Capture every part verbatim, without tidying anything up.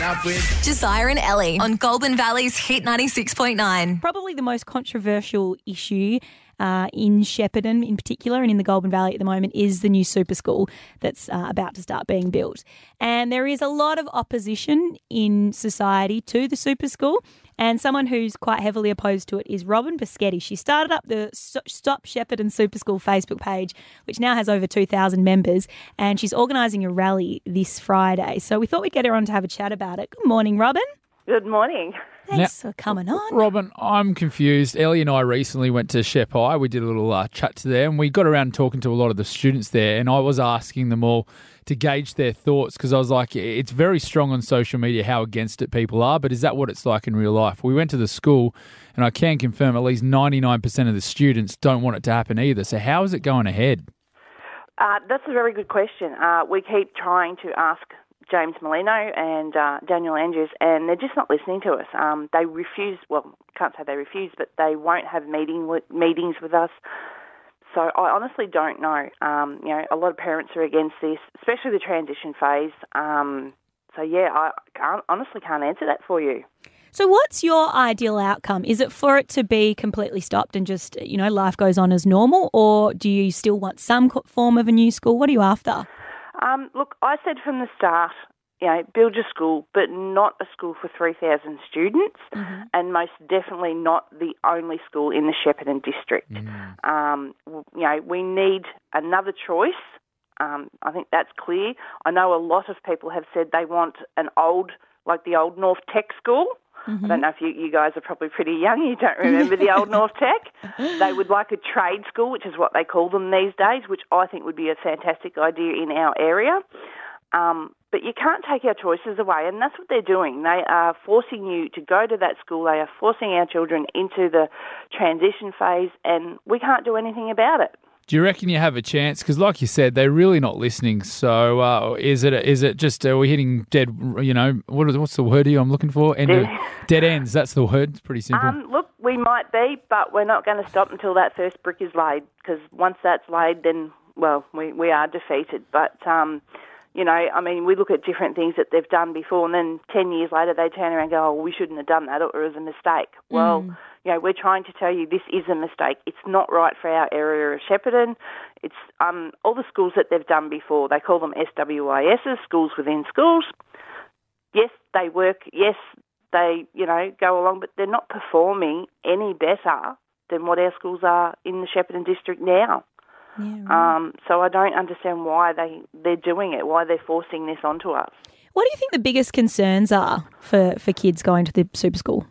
up with Josiah and Ellie on Goulburn Valley's Hit ninety-six point nine. Probably the most controversial issue uh, in Shepparton in particular and in the Goulburn Valley at the moment is the new super school that's uh, about to start being built. And there is a lot of opposition in society to the super school. And someone who's quite heavily opposed to it is Robin Boschetti. She started up the Stop Shepparton Super School Facebook page, which now has over two thousand members, and she's organising a rally this Friday. So we thought we'd get her on to have a chat about it. Good morning, Robin. Good morning. Thanks now, for coming on. Robin, I'm confused. Ellie and I recently went to Shep High. We did a little uh, chat to them. We got around talking to a lot of the students there, and I was asking them all to gauge their thoughts because I was like, it's very strong on social media how against it people are, but is that what it's like in real life? We went to the school, and I can confirm at least ninety-nine percent of the students don't want it to happen either. So how is it going ahead? Uh, that's a very good question. Uh, we keep trying to ask James Molino and uh, Daniel Andrews, and they're just not listening to us. Um, they refuse, well, can't say they refuse, but they won't have meeting with, meetings with us. So I honestly don't know. Um, you know, a lot of parents are against this, especially the transition phase. Um, so, yeah, I can't, honestly can't answer that for you. So what's your ideal outcome? Is it for it to be completely stopped and just, you know, life goes on as normal, or do you still want some form of a new school? What are you after? Um, look, I said from the start, you know, build your school, but not a school for three thousand students, mm-hmm. and most definitely not the only school in the Shepparton district. Mm. Um, you know, we need another choice. Um, I think that's clear. I know a lot of people have said they want an old, like the old North Tech school. Mm-hmm. I don't know if you, you guys are probably pretty young, you don't remember the old North Tech. They would like a trade school, which is what they call them these days, which I think would be a fantastic idea in our area. Um, but you can't take our choices away, and that's what they're doing. They are forcing you to go to that school. They are forcing our children into the transition phase, and we can't do anything about it. Do you reckon you have a chance? Because like you said, they're really not listening. So uh, is it is it just, are we hitting dead, you know, what is, what's the word here I'm looking for? End of, dead ends, that's the word. It's pretty simple. Um, look, we might be, but we're not going to stop until that first brick is laid, because once that's laid, then, well, we, we are defeated. But, um, you know, I mean, we look at different things that they've done before, and then ten years later they turn around and go, oh, we shouldn't have done that, or it was a mistake. Well, mm. you know, we're trying to tell you this is a mistake. It's not right for our area of Shepparton. It's um, all the schools that they've done before. They call them S W I S's, schools within schools. Yes, they work. Yes, they, you know, go along, but they're not performing any better than what our schools are in the Shepparton district now. Yeah, right. um, so I don't understand why they, they're doing it, why they're forcing this onto us. What do you think the biggest concerns are for, for kids going to the super school?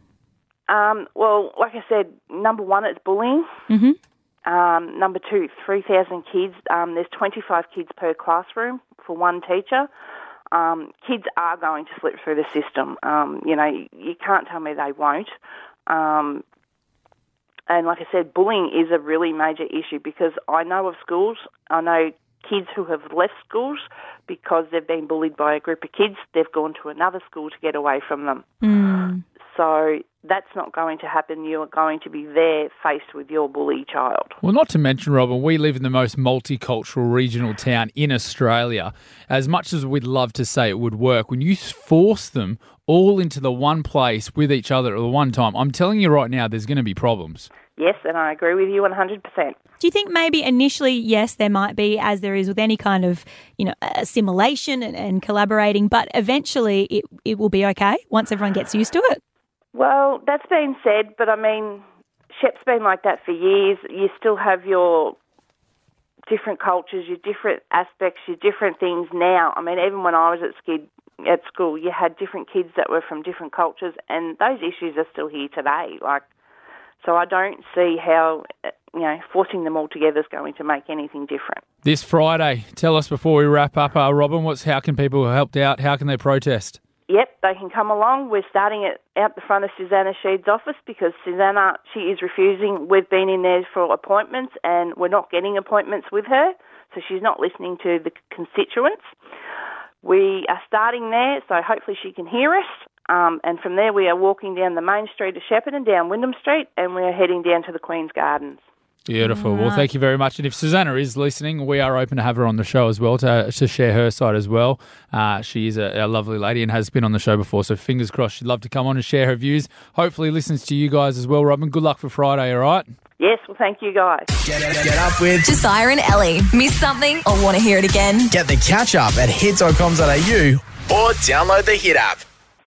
Um, well, like I said, number one, it's bullying. Mm-hmm. Um, number two, three thousand kids. Um, there's twenty-five kids per classroom for one teacher. Um, kids are going to slip through the system. Um, you know, you, you can't tell me they won't. Um, and like I said, bullying is a really major issue, because I know of schools, I know kids who have left schools because they've been bullied by a group of kids. They've gone to another school to get away from them. Mm. So that's not going to happen. You're going to be there faced with your bully child. Well, not to mention, Robin, we live in the most multicultural regional town in Australia. As much as we'd love to say it would work, when you force them all into the one place with each other at the one time, I'm telling you right now, there's going to be problems. Yes, and I agree with you one hundred percent. Do you think maybe initially, yes, there might be, as there is with any kind of, you know, assimilation and, and collaborating, but eventually it, it will be okay once everyone gets used to it? Well, that's been said, but I mean, Shep's been like that for years. You still have your different cultures, your different aspects, your different things now. I mean, even when I was at Skid, at school, you had different kids that were from different cultures, and those issues are still here today. Like, so I don't see how, you know, forcing them all together is going to make anything different. This Friday, tell us before we wrap up, uh, Robin, what's how can people help out? How can they protest? Yep, they can come along. We're starting it out the front of Susanna Sheed's office, because Susanna, she is refusing. We've been in there for appointments and we're not getting appointments with her, so she's not listening to the constituents. We are starting there, so hopefully she can hear us. Um, and from there we are walking down the main street of Shepparton, down Wyndham Street, and we're heading down to the Queen's Gardens. Beautiful. Well, thank you very much. And if Susanna is listening, we are open to have her on the show as well, to, to share her side as well. Uh, she is a, a lovely lady and has been on the show before, so fingers crossed she'd love to come on and share her views. Hopefully listens to you guys as well, Robin. Good luck for Friday, all right? Yes, well, thank you, guys. Get, get up with Josiah and Ellie. Miss something or want to hear it again? Get the catch up at hits dot com dot a u or download the Hit app.